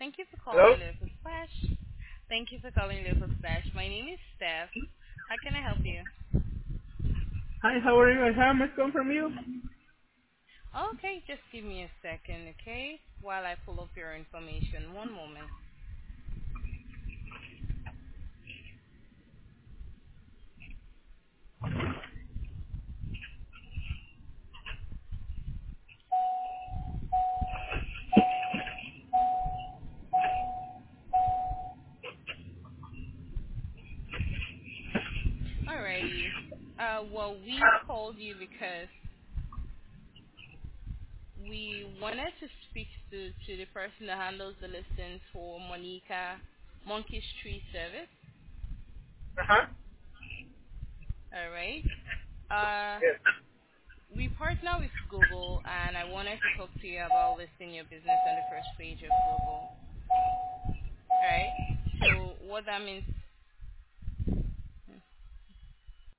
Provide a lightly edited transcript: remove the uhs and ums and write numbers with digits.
Thank you for Hello? calling Local Splash. Thank you for calling Local Splash. My name is Steph. How can I help you? Hi, how are you? I have a missed call from you. Okay, just give me a second, okay? While I pull up your information. One moment. Alrighty. Well, we called you because we wanted to speak to the person that handles the listings for Monica Monkey Street Service. Uh-huh. Alright. Uh, Yes. we partner with Google, and I wanted to talk to you about listing your business on the first page of Google. Alright. So what that means